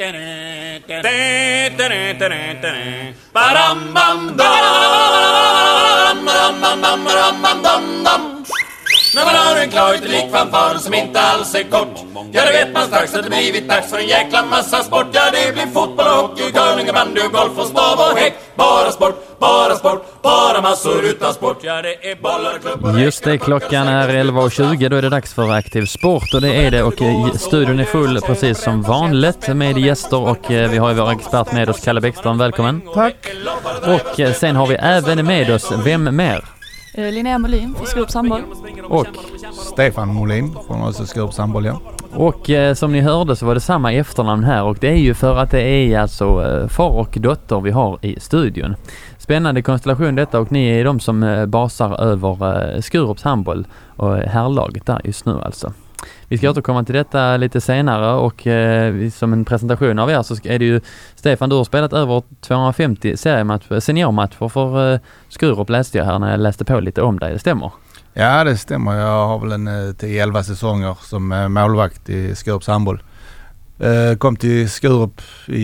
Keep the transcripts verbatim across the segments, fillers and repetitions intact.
När man har en klar utelik fanfar som inte alls är kort. Ja, det vet man strax att det blivit dags för en jäkla massa sport. Ja, det blir fotboll, hockey, curling, bandy och golf och stav och häck. Bara sport, bara sport, bara massor utan sport. Ja, det är bollar, klubbar. Just det, klockan är elva och tjugo, då är det dags för Aktiv Sport och det är det. Och studion är full precis som vanligt med gäster och vi har ju vår expert med oss, Kalle Bäckström, välkommen. Tack. Och sen har vi även med oss, vem mer? Linnea Molin från Skurups handboll. Och Stefan Molin från Skurups handboll, ja. Och eh, som ni hörde så var det samma efternamn här och det är ju för att det är alltså eh, far och dotter vi har i studion. Spännande konstellation detta och ni är de som eh, basar över eh, Skurups handboll och herrlaget där just nu alltså. Vi ska återkomma till detta lite senare och eh, som en presentation av er så är det ju Stefan, du har spelat över tvåhundrafemtio seriematcher, seniormatcher för eh, Skurup läste jag här när jag läste på lite om dig, det stämmer? Ja, det stämmer. Jag har väl en tio elva säsonger som eh, målvakt i Skurups handboll. Eh, kom till Skurup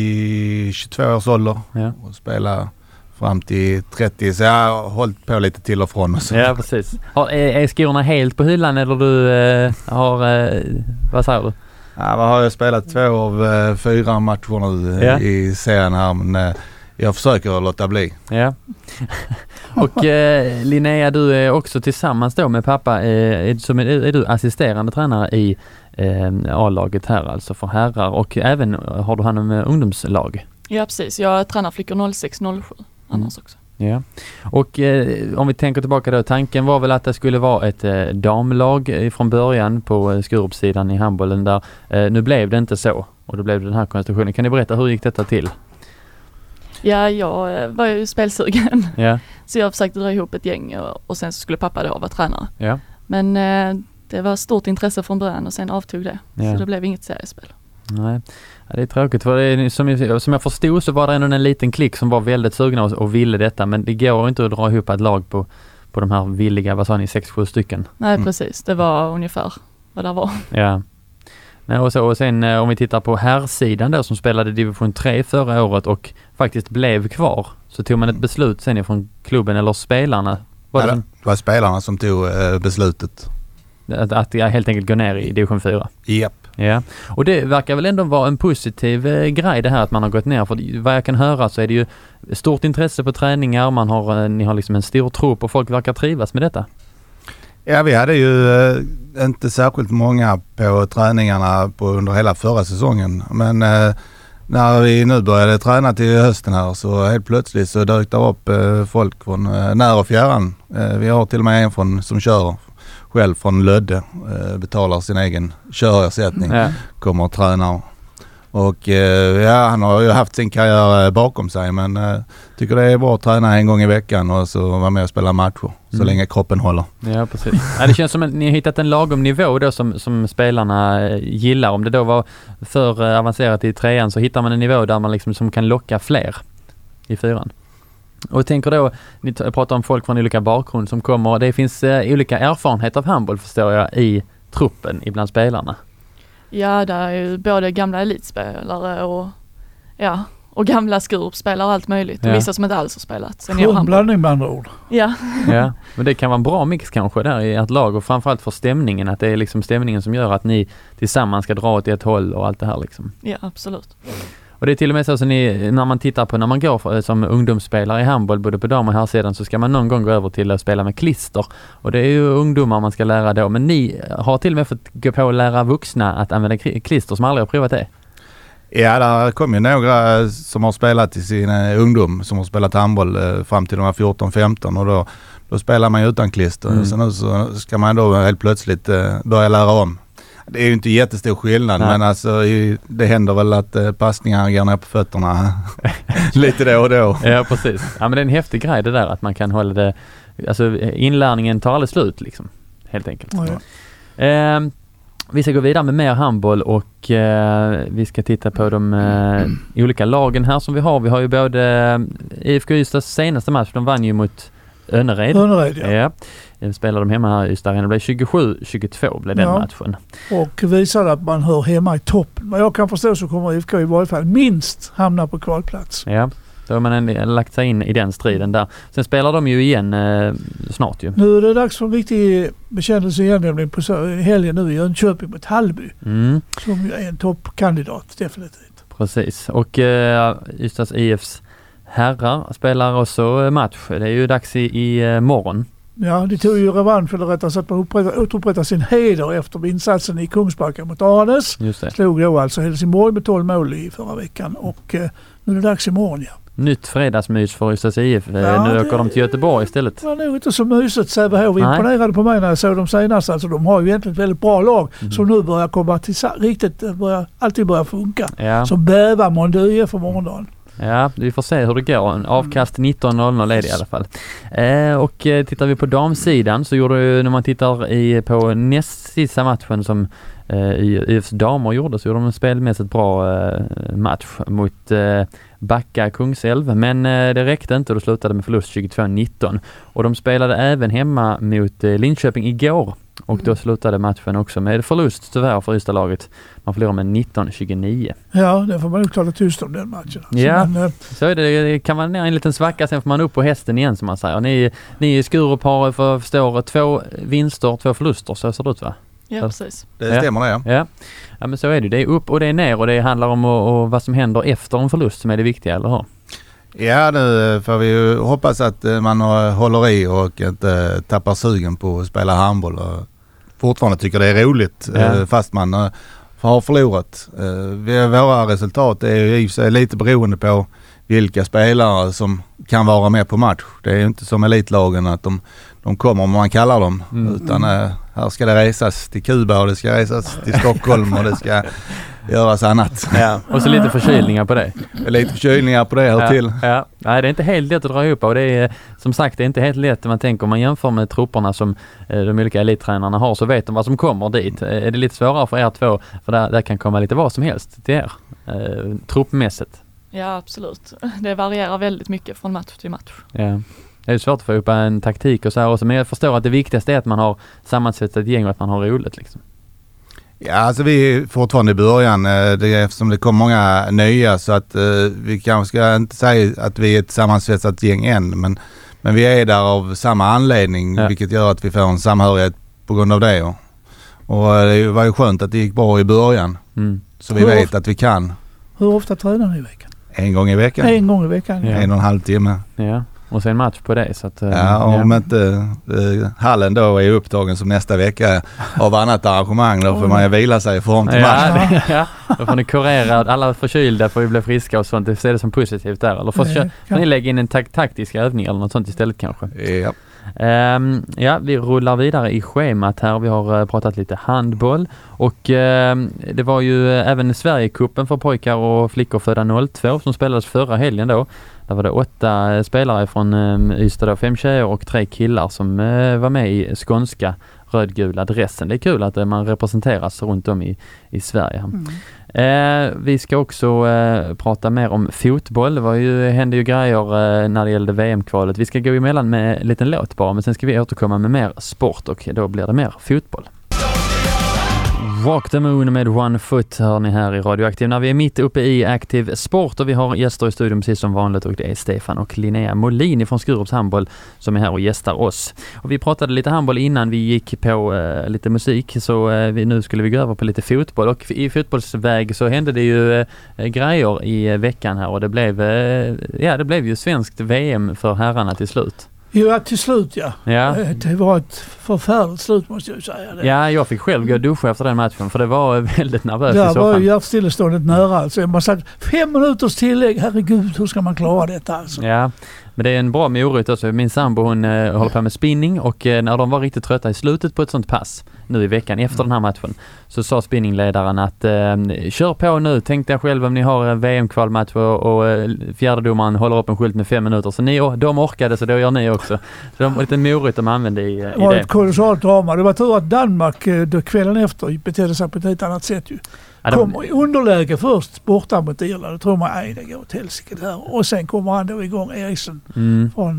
i tjugotvå års ålder ja. och spelade fram till trettio, så jag har hållit på lite till och från. Och så. Ja, precis. Har, är, är skorna helt på hyllan eller du eh, har, eh, vad säger du? Ja, vad har jag spelat två av eh, fyra matcher nu ja. i serien här, men eh, jag försöker låta bli. Ja. Och eh, Linnea, du är också tillsammans då med pappa, eh, som är, är du assisterande tränare i eh, A-laget här alltså för herrar och även har du hand om eh, ungdomslag? Ja, precis. Jag tränar flickor noll sex noll sju annars mm. också. Ja. Och eh, om vi tänker tillbaka då, tanken var väl att det skulle vara ett eh, damlag eh, från början på eh, Skurupsidan i handbollen där. Eh, nu blev det inte så och då blev det den här konstruktionen. Kan ni berätta, hur gick detta till? Ja, jag var ju spelsugen. Ja. Så jag försökte dra ihop ett gäng och, och sen så skulle pappa då vara tränare. Ja. Men eh, det var stort intresse från början och sen avtog det. Ja. Så det blev inget seriespel. Nej, ja, det är tråkigt för det är, som, jag, som jag förstod så var det ändå en liten klick som var väldigt sugna och, och ville detta, men det går inte att dra ihop ett lag på, på de här villiga, vad sa ni, sex sju stycken? Nej, mm. precis. Det var ungefär vad det var. Ja. Nej, och, så, och sen om vi tittar på herrsidan då som spelade division tre förra året och faktiskt blev kvar, så tog man ett beslut sen från klubben eller spelarna. Var ja, det, det var spelarna som tog eh, beslutet. Att, att jag helt enkelt går ner i division fyra? Japp. Ja, och det verkar väl ändå vara en positiv eh, grej det här att man har gått ner, för vad jag kan höra så är det ju stort intresse på träningar, man har, ni har liksom en stor trupp och folk verkar trivas med detta. Ja, vi hade ju eh, inte särskilt många på träningarna på under hela förra säsongen, men eh, när vi nu började träna till hösten här så helt plötsligt så dök det upp eh, folk från eh, när och fjärran. Eh, vi har till och med en från, som kör själv från Lödde, eh, betalar sin egen körersättning, ja. Kommer och tränar. Och eh, ja, han har ju haft sin karriär eh, bakom sig, men eh, tycker det är bra att träna en gång i veckan och så vara med och spela matcher så mm. länge kroppen håller. Ja, precis. Ja, det känns som att ni har hittat en lagom nivå då som, som spelarna eh, gillar. Om det då var för eh, avancerat i trean så hittar man en nivå där man liksom som kan locka fler i fyran. Och jag tänker då, ni pratar om folk från olika bakgrund som kommer, det finns eh, olika erfarenhet av handboll förstår jag i truppen ibland spelarna. Ja, det är ju både gamla elitspelare och ja, och gamla Skurupspelare och allt möjligt. Och ja. Vissa som inte alls har spelat. Blandning med andra ord. Ja. Ja, men det kan vara en bra mix kanske där i ett lag och framförallt för stämningen, att det är liksom stämningen som gör att ni tillsammans ska dra åt ett håll och allt det här liksom. Ja, absolut. Och det är till och med så att ni, när man tittar på när man går för, som ungdomsspelare i handboll både på dam och här sedan så ska man någon gång gå över till att spela med klister. Och det är ju ungdomar man ska lära då. Men ni har till och med fått gå på att lära vuxna att använda klister som aldrig har provat det. Ja, där kom ju några som har spelat i sin ungdom som har spelat handboll eh, fram till de här fjorton femton och då, då spelar man ju utan klister. Mm. Så nu så ska man då helt plötsligt eh, börja lära om. Det är ju inte jättestor skillnad, nej. Men alltså det händer väl att eh, passningar går ner på fötterna lite då och då. Ja, precis. Ja, men det är en häftig grej det där att man kan hålla det, alltså inlärningen tar aldrig slut liksom, helt enkelt. Oh, ja. eh, vi ska gå vidare med mer handboll och eh, vi ska titta på de eh, olika lagen här som vi har. Vi har ju både I F K Ystads senaste match, de vann ju mot Önnered. Önnered, ja. Ja. Spelar de hemma här i Ystad. Det blev tjugosju tjugotvå blev den Ja. matchen. Och visade att man hör hemma i toppen. Vad jag kan förstå så kommer I F K i varje fall minst hamna på kvalplats. Ja, då har man ändå lagt sig in i den striden där. Sen spelar de ju igen eh, snart ju. Nu är det dags för en viktig bekännelse igen, nämligen på helgen nu i Jönköping mot Hallby. Mm. Som ju är en toppkandidat, definitivt. Precis. Och eh, Ystads I Fs herrar spelar också match. Det är ju dags i, i eh, morgon. Ja, de tog ju revansch, eller rättare sagt man återupprättar sin heder efter insatsen i Kungsbacka mot Arnes. Just det. Slog då alltså Helsingborg med tolv mål i förra veckan och eh, nu är det dags imorgon, ja. Nytt fredagsmys för Ystads I F. Ja, nu det- åker de till Göteborg istället. Det var nog inte så mysigt. Sävehof Nej. imponerade på mig när jag såg dem senast. Alltså, de har ju egentligen ett väldigt bra lag Mm. som nu börjar komma till sa- riktigt, börjar, alltid börjar funka. Ja. Så bävar Mondy för morgondagen. Ja, vi får se hur det går. En avkast nitton noll noll är det i alla fall. Eh, och eh, tittar vi på damsidan så gjorde ju, när man tittar i, på näst sista matchen som eh, I Fs damer gjorde, så gjorde de en spelmässigt bra eh, match mot eh, Backa Kungsälv. Men eh, det räckte inte och det slutade med förlust tjugotvå nitton. Och de spelade även hemma mot eh, Linköping igår. Och då slutade matchen också med förlust tyvärr för Ystad-laget. Man förlorar med nitton tjugonio. Ja, det får man ju tala tyst om den matchen. Alltså, Ja. men, eh, Så är det, det kan vara ner en liten svacka, sen får man upp på hästen igen som man säger. Ni, ni i Skurup har för förstår två vinster, två förluster, så ser det ut va? Ja, precis. Det Ja. stämmer det, ja. Ja. Ja, men så är det. Det är upp och det är ner och det handlar om och, och vad som händer efter en förlust som är det viktiga, eller hur? Ja, nu får vi ju hoppas att eh, man eh, håller i och inte eh, tappar sugen på att spela handboll och fortfarande tycker det är roligt Ja. eh, fast man eh, har förlorat. Eh, vi- Våra resultat är ju i och för sig lite beroende på vilka spelare som kan vara med på match. Det är ju inte som elitlagen att de, de kommer om man kallar dem. Mm. Utan eh, här ska det resas till Kuba och det ska resas till Stockholm och det ska göras annat. Ja. Och så lite förkylningar på det. Lite förkylningar på det hör Ja, till. ja. Nej, det är inte helt lätt att dra ihop och det är som sagt det är inte helt lätt. Man tänker om man jämför med trupperna som eh, de olika elittränarna har, så vet de vad som kommer dit. Eh, är det lite svårare för er två, för där, där kan komma lite vad som helst till er eh, truppmässigt. Ja, absolut. Det varierar väldigt mycket från match till match. Ja. Det är svårt att få upp en taktik och så här också, men jag förstår att det viktigaste är att man har sammansatt ett gäng och att man har roligt liksom. Ja, alltså vi är fortfarande i början eh, det är, eftersom det kommer många nya, så att eh, vi kanske ska inte säga att vi är ett sammansvetsat gäng än, men, men vi är där av samma anledning, Ja. vilket gör att vi får en samhörighet på grund av det. Och, och eh, det var ju skönt att det gick bra i början, Mm. så vi Hur vet ofta- att vi kan hur ofta tränar ni i veckan? en gång i veckan, En gång i veckan. Ja. en och en halv timme. Ja. Och sen match på det så att... eh, Ja, om inte eh, hallen då är upptagen som nästa vecka av annat arrangemang, då får man ju vila sig i form till match. Ja, det, ja, då får ni kurera, alla förkylda får ju bli friska och sånt, det ser det som positivt där. Eller får, Nej, kö- kan- får ni lägga in en tak- taktisk övning eller något sånt istället kanske. Ja. Ehm, ja, vi rullar vidare i schemat här. Vi har eh, pratat lite handboll och ehm, det var ju eh, även Sverigecupen för pojkar och flickor födda noll två som spelades förra helgen då. Där var det åtta eh, spelare från eh, Ystad då, fem tjejer och tre killar som eh, var med i skånska rödgula dressen. Det är kul att eh, man representeras runt om i, i Sverige. Mm. Eh, vi ska också eh, prata mer om fotboll. Det var ju, hände ju grejer eh, när det gällde V M-kvalet. Vi ska gå emellan med en liten låt bara, men sen ska vi återkomma med mer sport och då blir det mer fotboll. Walk the Moon med One Foot hör ni här i Radioaktiv när vi är mitt uppe i aktiv sport och vi har gäster i studion precis som vanligt och det är Stefan och Linnea Molin från Skurups handboll som är här och gästar oss. Och vi pratade lite handboll innan vi gick på eh, lite musik så eh, vi, nu skulle vi gå över på lite fotboll och i fotbollsväg så hände det ju eh, grejer i eh, veckan här och det blev, eh, ja, det blev ju svenskt V M för herrarna till slut. Ja, till slut ja. Ja. Eh, Det var ett förfärligt slut måste jag ju säga. Det. Ja, jag fick själv gå och duscha efter den matchen för det var väldigt nervöst i Där var soffan. ju hjärtstilleståndet nära. Alltså. Man sagt fem minuters tillägg. Herregud, hur ska man klara detta alltså? Ja, men det är en bra morot också. Min sambo hon eh, håller på med spinning och eh, när de var riktigt trötta i slutet på ett sånt pass nu i veckan efter den här matchen så sa spinningledaren att eh, kör på nu, tänk dig själv om ni har en V M-kvalmatch och, och eh, fjärdedomaren håller upp en skylt med fem minuter så ni, de orkade så då gör ni också. Så de var lite morot de använde i, Det i var det. ett kolossalt drama. Det var tur att Danmark eh, då kvällen efter betedde sig på ett helt annat sätt ju. Ja, de, Kommer i underläge först borta mot Irland. Då tror man, nej det går åt helsike det här. Och sen kommer han då igång, Eriksson mm, från, eh,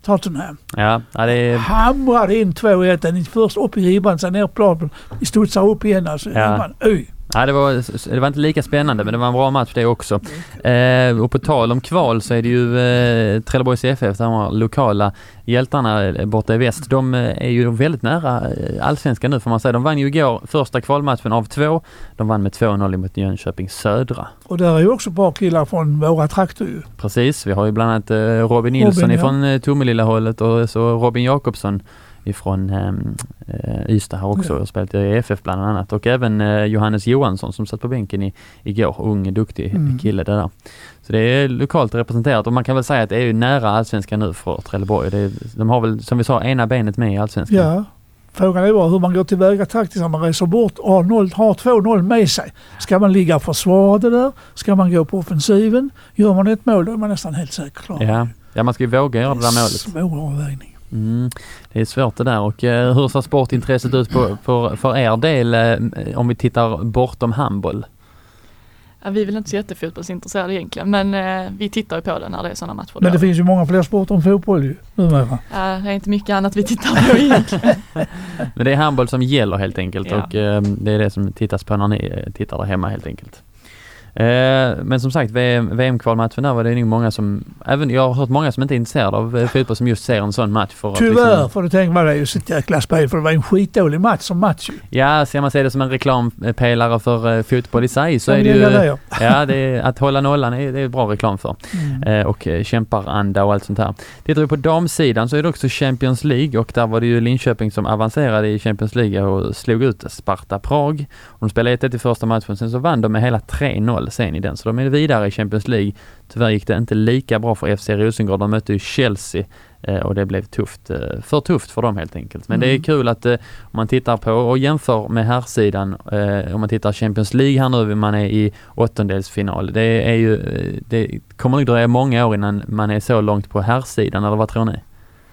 Tottenham. Ja, ja det är... Hamrade in två ett. Den först upp i ribban, sen ner på planen. Vi studsar upp igen alltså. Ja. Ribban. Öj. Ja, det var, det var inte lika spännande, men det var en bra match det också. Eh, och på tal om kval så är det ju eh, Trelleborgs F F, de lokala hjältarna borta i väst. De är ju väldigt nära allsvenskan nu får man säga. De vann ju igår första kvalmatchen av två. De vann med två noll mot Jönköping Södra. Och där är ju också bra killar från våra trakter ju. Precis, vi har ju bland annat eh, Robin Nilsson Robin, ifrån ja. Tomelilla hållet och så Robin Jakobsson ifrån eh, Ystad har också ja. spelat i F F bland annat. Och även eh, Johannes Johansson som satt på bänken i, igår. Ung, duktig mm. kille där. Så det är lokalt representerat och man kan väl säga att det är ju nära allsvenskan nu för Trelleborg. Det är, de har väl, som vi sa, ena benet med i allsvenskan. Ja, frågan är bara hur man går tillväga taktiskt när man reser bort och har, noll, har två noll med sig. Ska man ligga försvarade där? Ska man gå på offensiven? Gör man ett mål då är man nästan helt säker klar. Ja, ja man ska ju våga göra det där målet. Svår avvägning. Mm, det är svårt det där. Och eh, hur ser sportintresset ut på, på, för er del eh, om vi tittar bortom handboll? Ja, vi är väl inte så jättefotbollsintresserade egentligen, men eh, vi tittar ju på det när det är sådana matcher. Men det finns ju många fler sporter än fotboll ju numera. Ja, det är inte mycket annat vi tittar på egentligen. Men det är handboll som gäller helt enkelt ja. och eh, det är det som tittas på när ni tittar där hemma helt enkelt. Eh, men som sagt, V M-kvalmatchen där var det nog många som, även jag har hört många som inte är intresserade av eh, fotboll som just ser en sån match. För Tyvärr, att liksom, får du tänka vad det är just ett jäkla spel, för det var en skitdålig match som match ju. Ja, ser man se det som en reklampelare för eh, fotboll i sig så ja, är det, det ju, det, ja. ja, det är, att hålla nollan är, det är bra reklam för. Mm. Eh, och eh, kämparanda och allt sånt här. Tittar vi på damsidan så är det också Champions League och där var det ju Linköping som avancerade i Champions League och slog ut Sparta Prag. Och de spelade ett ett i första matchen, sen så vann de med hela tre noll sen i den. Så de är vidare i Champions League. Tyvärr gick det inte lika bra för F C Rosengård. De mötte ju Chelsea eh, och det blev tufft, eh, för tufft för dem helt enkelt. Men mm. det är kul att eh, om man tittar på och jämför med här sidan eh, om man tittar Champions League här nu, man är i åttondelsfinal. Det är ju, det kommer nog dröja många år innan man är så långt på här sidan, eller vad tror ni?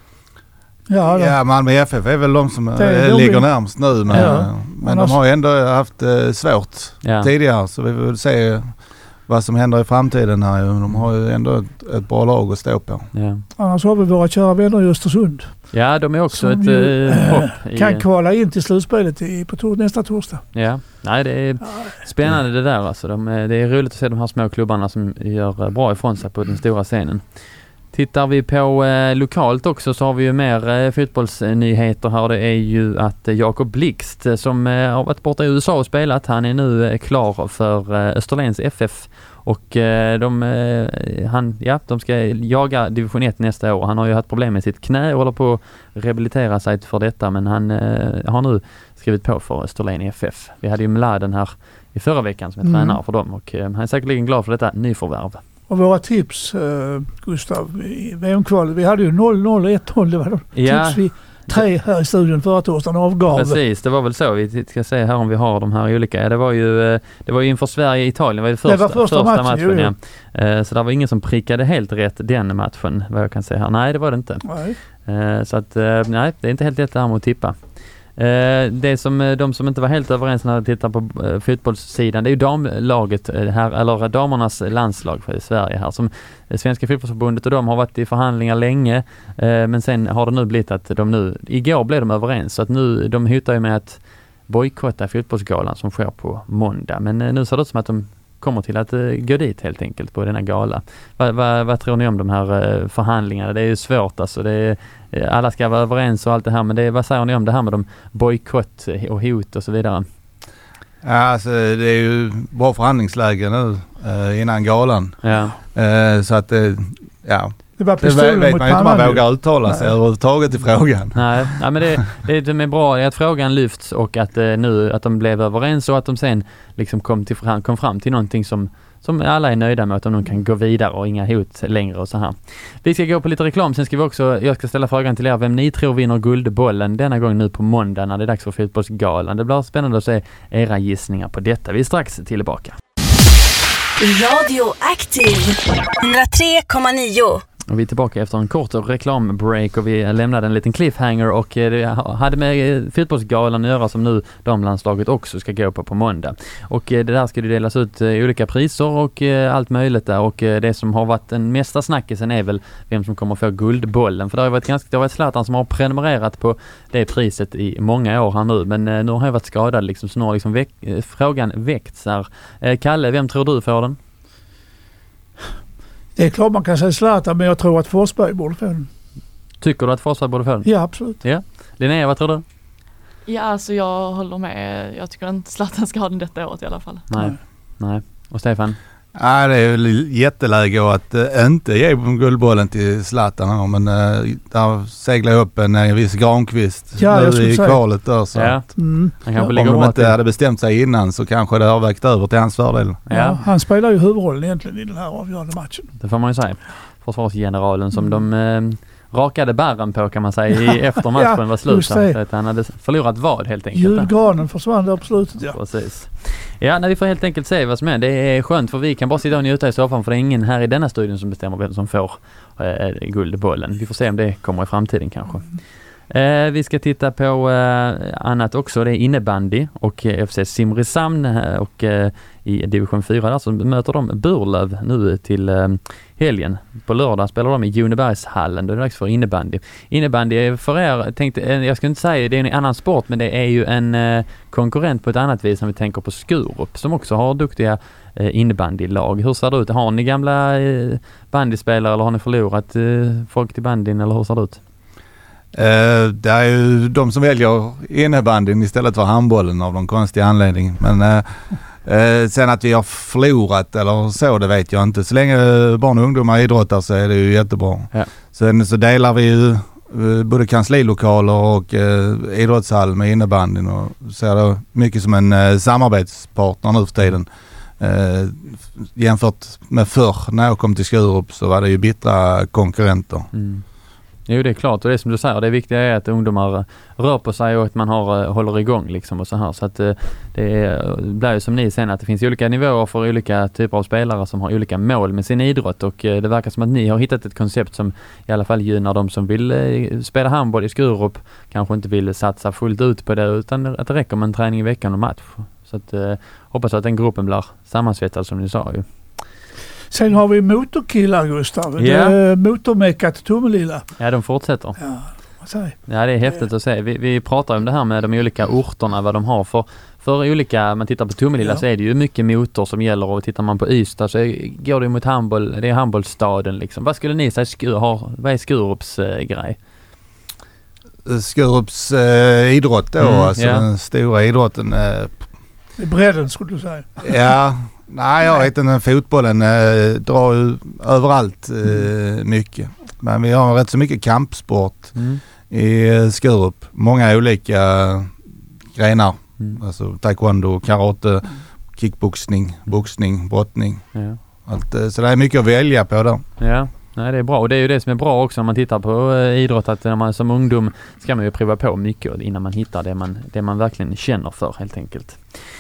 Ja, ja, Malmö F F är väl de som det, ligger de närmst nu. Men, ja. men de har ju ändå haft eh, svårt ja. tidigare, så vi vill se vad som händer i framtiden här. De har ju ändå ett, ett bra lag att stå på. Ja. Annars har vi våra kära vänner i Östersund. Ja, de är också som ett ju, äh, hopp. Kan i, kvala in till slutspelet i, på tor- nästa torsdag. Ja, nej det är spännande det där alltså. De, det är roligt att se de här små klubbarna som gör bra ifrån sig på den stora scenen. Tittar vi på eh, lokalt också så har vi ju mer eh, fotbollsnyheter här. Det är ju att eh, Jakob Blixt eh, som eh, har varit borta i U S A och spelat, han är nu eh, klar för eh, Österlens F F och eh, de, eh, han, ja, de ska jaga division ett nästa år. Han har ju haft problem med sitt knä och håller på att rehabilitera sig för detta, men han eh, har nu skrivit på för Österlen F F. Vi hade ju Mladen här i förra veckan som är mm. tränare för dem och eh, han är säkerligen glad för detta nyförvärv. Och våra tips, uh, Gustav, i V M-kvalet, vi hade ju noll noll och ett noll, det var de ja. tips vi tre här i studion förra torsdagen avgav. Precis, det var väl så. Vi ska se här om vi har de här olika. Det var ju, det var ju inför Sverige-Italien, det var det första, det var första, första matchen. matchen jo, jo. Ja. Så det var ingen som prickade helt rätt den matchen, vad jag kan säga här. Nej, det var det inte. Nej. Så att, nej, det är inte helt lätt det här med att tippa. Uh, det som de som inte var helt överens när de tittar på uh, fotbollssidan, det är ju damlaget uh, här, eller damernas landslag för Sverige här, som uh, Svenska fotbollsförbundet och de har varit i förhandlingar länge, uh, men sen har det nu blivit att de nu, igår blev de överens, så att nu, de hotar ju med att bojkotta fotbollsgalan som sker på måndag, men uh, nu ser det ut som att de kommer till att uh, gå dit helt enkelt på denna gala. Va, va, vad tror ni om de här uh, förhandlingarna? Det är ju svårt alltså, det är, uh, alla ska vara överens och allt det här, men det, vad säger ni om det här med de bojkott och hot och så vidare? Ja, alltså det är ju bra förhandlingsläge nu uh, innan galan. Ja. Uh, så att uh, ja. Det var det vet man ju inte, man vågar uttala sig överhuvudtaget i frågan. Nej, nej men det, det, det är bra att frågan lyfts och att eh, nu att de blev överens och att de sen liksom kom, till, kom fram till någonting som, som alla är nöjda med, att de kan gå vidare och inga hot längre och så här. Vi ska gå på lite reklam, sen ska vi också, jag ska ställa frågan till er vem ni tror vinner guldbollen denna gång nu på måndag när det är dags för fotbollsgalan. Det blir spännande att se era gissningar på detta. Vi är strax tillbaka. Radio Aktiv hundra tre komma nio. Och vi är tillbaka efter en kort reklambreak och vi lämnade en liten cliffhanger och det hade med fotbollsgalan att göra som nu damlandslaget också ska gå på på måndag. Och det där ska det delas ut olika priser och allt möjligt där och det som har varit den mesta snackisen är väl vem som kommer få guldbollen. För det har varit ganska, det har varit Zlatan som har prenumererat på det priset i många år här nu, men nu har jag varit skadad liksom, så nu har liksom väck, frågan väckts här. Kalle, vem tror du får den? Det är klart man kan säga Zlatan, men jag tror att Forsberg borde få den. Tycker du att Forsberg borde få den? Ja, absolut. Ja. Linnea, vad tror du? Ja, alltså jag håller med. Jag tycker inte Zlatan ska ha den detta året i alla fall. Nej. Nej. Och Stefan? Ja, det är väl jätteläge att äh, inte ge guldbollen till Zlatan här, men äh, där seglar upp en, en viss Granqvist ja, nu i kvalet där. Så ja. att, mm. Han kanske om ligger de bra inte till. hade bestämt sig innan så kanske det har vägt över till hans fördel. Ja. Ja, han spelar ju huvudrollen egentligen i den här avgörande matchen. Det får man ju säga. Försvarsgeneralen som mm. de eh, rakade barren på kan man säga i efter matchen ja, var slut. Så att han hade förlorat vad helt enkelt. Julgranen försvann där på slutet, ja. Precis. Ja, när vi får helt enkelt se vad som är. Det är skönt för vi kan bara sitta och njuta i soffan för det är ingen här i denna studion som bestämmer vem som får eh, guldbollen. Vi får se om det kommer i framtiden kanske. Mm. Eh, vi ska titta på eh, annat också. Det är innebandy och eh, F C Simrishamn eh, och eh, i division fyra där så möter de Burlöv nu till eh, helgen. På lördag spelar de i Junebergshallen. Då är det dags för innebandy. Innebandy är för er, tänkte, eh, jag ska inte säga det är en annan sport, men det är ju en eh, konkurrent på ett annat vis när vi tänker på Skurup som också har duktiga eh, innebandylag. Hur ser det ut? Har ni gamla eh, bandyspelare eller har ni förlorat eh, folk till bandyn eller hur ser det ut? Uh, det är ju de som väljer innebandyn istället för handbollen av någon konstig anledning. Men uh, uh, sen att vi har förlorat eller så, det vet jag inte. Så länge barn och ungdomar idrottar så är det ju jättebra. Ja. Sen så delar vi ju uh, både kanslilokaler och uh, idrottshall med innebandyn och ser det mycket som en uh, samarbetspartner nu för tiden. Uh, jämfört med förr när jag kom till Skurup så var det ju bittra konkurrenter. Mm. Jo, det är klart och det är som du säger, det viktiga är att ungdomar rör på sig och att man har, håller igång liksom och så här. Så att det är, blir ju som ni säger att det finns olika nivåer för olika typer av spelare som har olika mål med sin idrott och det verkar som att ni har hittat ett koncept som i alla fall gynnar de som vill spela handboll i Skurup, kanske inte vill satsa fullt ut på det utan att det räcker med en träning i veckan och match. Så att hoppas att den gruppen blir sammansvettad som ni sa ju. Sen har vi motorkillar, Gustav. Yeah. Det motormeckat Tomelilla. Ja, de fortsätter. Ja, vad säger? Ja, det är häftigt att se. Vi, vi pratar om det här med de olika orterna, vad de har för, för olika, man tittar på Tomelilla ja. Så är det ju mycket motor som gäller och tittar man på Ystad så är, går det mot handboll, det är handbollsstaden liksom. Vad skulle ni säga, Skur, har, vad är Skurups eh, grej? Skurups eh, idrott då, mm, alltså yeah. den stora idrotten. Eh, bredden skulle du säga. Ja. Nej, jag vet inte. Fotbollen äh, drar ju överallt äh, mycket. Men vi har rätt så mycket kampsport mm. i äh, Skurup. Många olika grenar. Mm. Alltså taekwondo, karate, mm. kickboxning, boxning, brottning. Ja. Allt, äh, så det är mycket att välja på där. Ja. Nej, det är bra och det är ju det som är bra också när man tittar på eh, idrott att när man som ungdom ska man ju prova på mycket innan man hittar det man, det man verkligen känner för helt enkelt.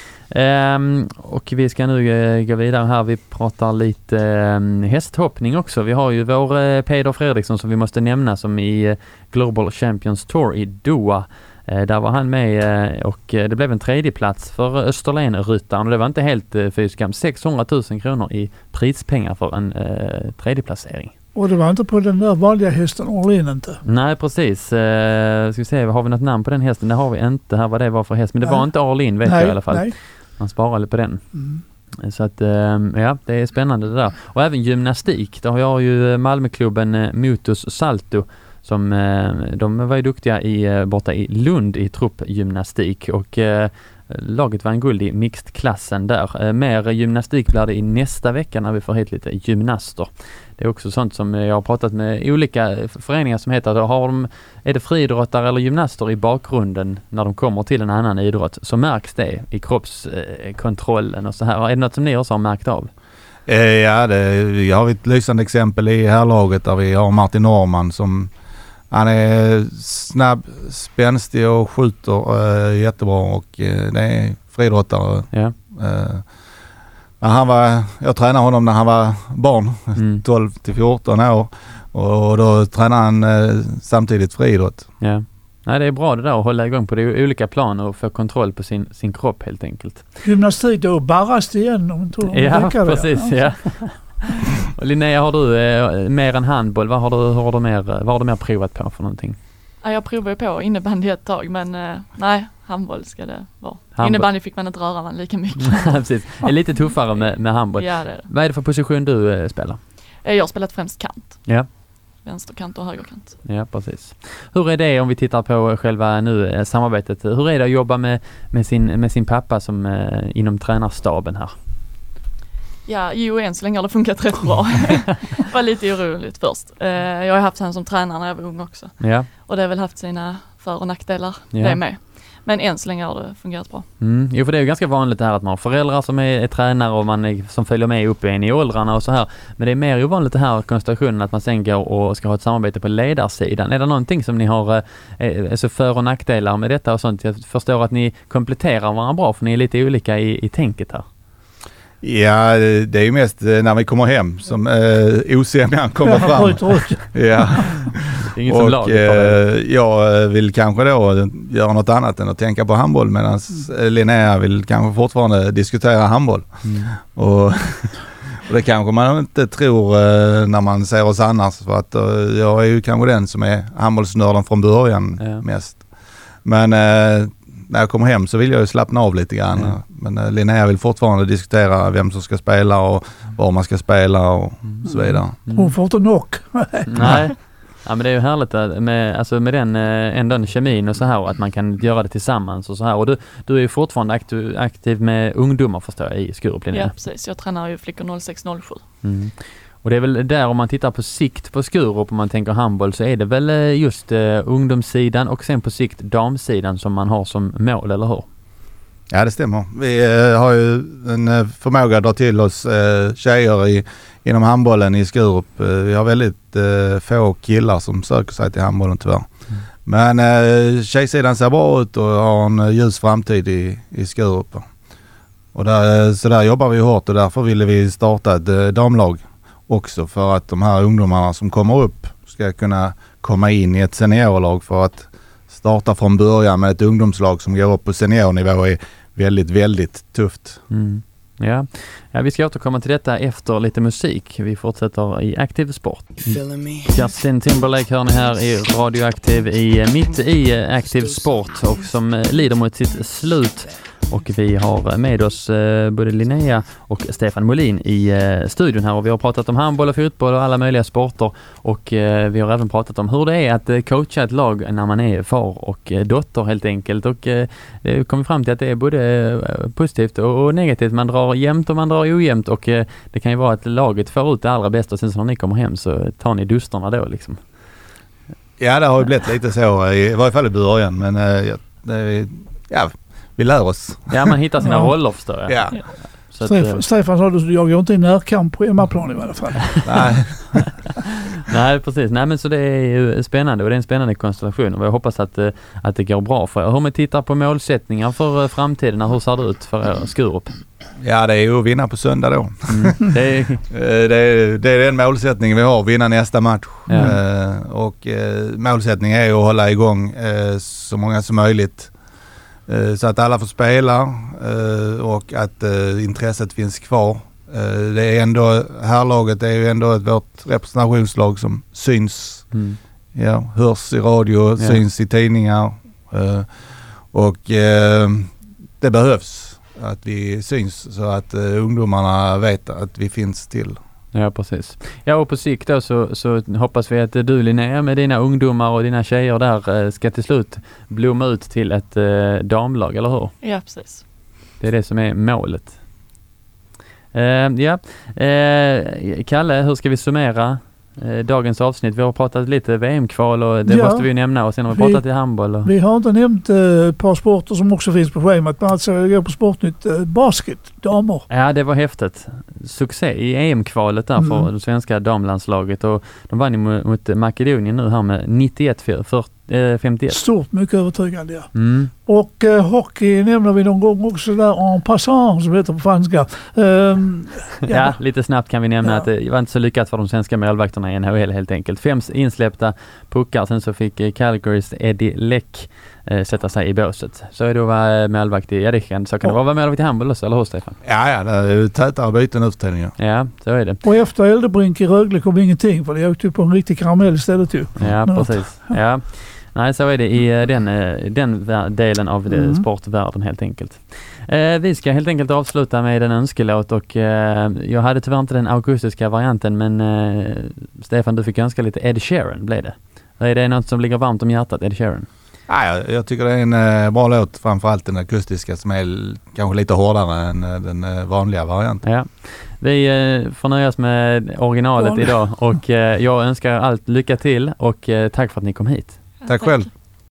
Um, och vi ska nu uh, gå vidare här. Vi pratar lite uh, hästhoppning också. Vi har ju vår uh, Peder Fredriksson som vi måste nämna som i uh, Global Champions Tour i Doha. Uh, där var han med uh, och uh, det blev en tredje plats för Österlen-ryttaren och det var inte helt uh, fysiskt. sexhundratusen kronor i prispengar för en uh, tredje placering. Och det var inte på den där vanliga hästen, Orlin inte? Nej, precis. Uh, ska vi se, har vi något namn på den hästen? Det har vi inte. Här vad det var för häst. Men det nej. var inte Orlin, vet nej, jag i alla fall. Nej. Man sparar lite på den. Mm. Så att, ja, det är spännande det där. Och även gymnastik. Då har jag ju Malmöklubben Motus Salto som, de var ju duktiga i, borta i Lund i truppgymnastik och laget var en guld i mixed-klassen där. Mer gymnastik blir det i nästa vecka när vi får hit lite gymnaster. Det är också sånt som jag har pratat med olika föreningar som heter, har de, är det friidrottare eller gymnaster i bakgrunden när de kommer till en annan idrott så märks det i kroppskontrollen och så här. Är det något som ni också har märkt av? Eh, ja, det, jag har ett lysande exempel i härlaget där vi har Martin Norman som han är snabb, spänstig och skjuter äh, jättebra och äh, det är friidrottare. Ja. Äh, han var, jag tränade honom när han var barn, mm. tolv till fjorton år. Och då tränar han eh, samtidigt friidrott. Ja. Nej, det är bra det där att hålla igång på de olika planer och få kontroll på sin, sin kropp helt enkelt. Gymnastik då, barrast igen om inte om Ja, precis. Det. Ja. Och Linnea, har du eh, mer än handboll? Vad har du, har du mer, vad har du mer provat på för någonting? Ja, jag provade på innebandy ett tag, men eh, nej, handboll ska det vara. Handboll. Innebandy fick man inte röra man lika mycket. Precis. Det är lite tuffare med, med handboll. Ja, det är det. Vad är det för position du eh, spelar? Jag har spelat främst kant. Ja. Vänsterkant och högerkant. Ja, precis. Hur är det om vi tittar på själva nu eh, samarbetet? Hur är det att jobba med, med, sin, med sin pappa som eh, inom tränarstaben här? Ja, jo, än så länge har det funkat rätt bra. Det var lite oroligt först. Eh, jag har haft han som tränare när jag var ung också. Ja. Och det har väl haft sina för- och nackdelar, Ja. det med. Men än så länge har det fungerat bra. Mm. Jo, för det är ju ganska vanligt det här att man har föräldrar som är, är tränare och man är, som följer med upp en i åldrarna och så här. Men det är mer ovanligt det här konstellationen att man sen går och ska ha ett samarbete på ledarsidan. Är det någonting som ni har eh, alltså för- och nackdelar med detta och sånt? Jag förstår att ni kompletterar varandra bra för ni är lite olika i, i tänket här. Ja, det är ju mest när vi kommer hem som eh, osämjan kommer fram. Bryter ut. Ja. Det är inget som Och lag. eh, jag vill kanske då göra något annat än att tänka på handboll medan mm. Linnea vill kanske fortfarande diskutera handboll. Mm. Och, och det kanske man inte tror eh, när man ser oss annars, för att eh, jag är ju kanske den som är handbollsnörden från början ja. mest. Men eh, när jag kommer hem så vill jag ju slappna av lite grann. Mm. Men uh, Linnea vill fortfarande diskutera vem som ska spela och var man ska spela och mm. så vidare. Mm. Hon får inte knock. Nej. Ja, men det är ju härligt med, alltså med den ändå kemin och så här och att man kan göra det tillsammans och så här. Och du, du är ju fortfarande aktiv, aktiv med ungdomar förstår jag i Skurup. Ja, precis. Jag tränar ju flickor noll sex noll sju. Mm. Och det är väl där om man tittar på sikt på Skurup, om man tänker handboll, så är det väl just uh, ungdomssidan och sen på sikt damsidan som man har som mål, eller hur? Ja, det stämmer. Vi uh, har ju en uh, förmåga att dra till oss uh, tjejer i, inom handbollen i Skurup. Uh, vi har väldigt uh, få killar som söker sig till handbollen tyvärr. Mm. Men uh, tjejsidan ser bra ut och har en uh, ljus framtid i, i Skurup. Och där, så där jobbar vi hårt och därför ville vi starta ett uh, damlag. Också för att de här ungdomarna som kommer upp ska kunna komma in i ett seniorlag, för att starta från början med ett ungdomslag som går upp på seniornivå är väldigt, väldigt tufft. Mm. Ja. ja, vi ska återkomma till detta efter lite musik. Vi fortsätter i Aktiv Sport. Justin Timberlake hör ni här i Radioaktiv i mitt i Aktiv Sport och som lider mot sitt slut. Och vi har med oss eh, både Linnea och Stefan Molin i eh, studion här, och vi har pratat om handboll och fotboll och alla möjliga sporter, och eh, vi har även pratat om hur det är att eh, coacha ett lag när man är far och eh, dotter helt enkelt, och eh, det kommer fram till att det är både eh, positivt och, och negativt. Man drar jämnt och man drar ojämnt, och eh, det kan ju vara att laget får ut det allra bästa, och sen så när ni kommer hem så tar ni dusterna då liksom. Ja, det har ju blivit lite så i, i varje fall i början, men eh, det, ja vi lär oss. Ja, man hittar sina roller förstår jag. Ja. Så Stefan, att, Stefan sa du, jag går inte i närkamp på hemmaplan i alla fall. Nej. Nej, precis. Nej, men så det är ju spännande, och det är en spännande konstellation, och jag hoppas att, att det går bra för er. Hur man tittar på målsättningar för framtiden, hur ser det ut för er Skurup? Ja, det är ju att vinna på söndag då. Mm. Det, är... det, är, det är den målsättningen vi har, vinna nästa match. Ja. Uh, och uh, målsättningen är att hålla igång uh, så många som möjligt. Uh, så att alla får spela uh, och att uh, intresset finns kvar. Uh, det är ändå, härlaget är ju ändå ett vårt representationslag som syns. Mm. Ja, hörs i radio, ja. Syns i tidningar. Uh, och uh, det behövs att vi syns så att uh, ungdomarna vet att vi finns till. Ja, precis. Ja, och på sikt då så, så hoppas vi att du, Linnea, med dina ungdomar och dina tjejer där ska till slut blomma ut till ett eh, damlag, eller hur? Ja, precis. Det är det som är målet. Uh, ja, uh, Kalle, hur ska vi summera uh, dagens avsnitt? Vi har pratat lite V M-kval och det ja, måste vi ju nämna, och sen har vi pratat vi, i handboll. Och... Vi har inte nämnt uh, ett par sporter som också finns på schemat, men alltså jag går på Sportnytt, uh, basket, damer. Ja, det var häftigt. Succé i E M-kvalet där mm. för det svenska damlandslaget, och de vann mot, mot Makedonien nu här med nittioett eh, femtioett. Stort, mycket övertygande, ja. Mm. Och eh, hockey nämner vi någon gång också där en passant som heter på franska. Um, ja. ja. ja, lite snabbt kan vi nämna Ja. att det var inte så lyckat för de svenska målvakterna i N H L helt enkelt. Fem insläppta puckar, sen så fick eh, Calgarys Eddie Leck eh, sätta sig i båset. Så är det att vara målvakt i, ja det kan, så kan det vara målvakt i handboll också, eller hur Stefan? Ja, ja, det är ju tätare byten nu för tiden. Ja, så är det. Och efter Eldebrink i Rögle kom ingenting för det åkte ju på en riktig karamell istället ju. Ja, Något. precis. Ja. Nej, så är det i eh, den, eh, den vär- delen av mm. sportvärlden helt enkelt. Eh, vi ska helt enkelt avsluta med en önskelåt och eh, jag hade tyvärr inte den akustiska varianten men eh, Stefan, du fick önska lite Ed Sheeran, blev det. Är det något som ligger varmt om hjärtat, Ed Sheeran? Ja, jag, jag tycker det är en eh, bra låt, framförallt den akustiska som är l- kanske lite hårdare än eh, den eh, vanliga varianten. Ja. Vi eh, får nöjas med originalet Vanlig. idag och eh, jag önskar allt lycka till och eh, tack för att ni kom hit. Tack själv.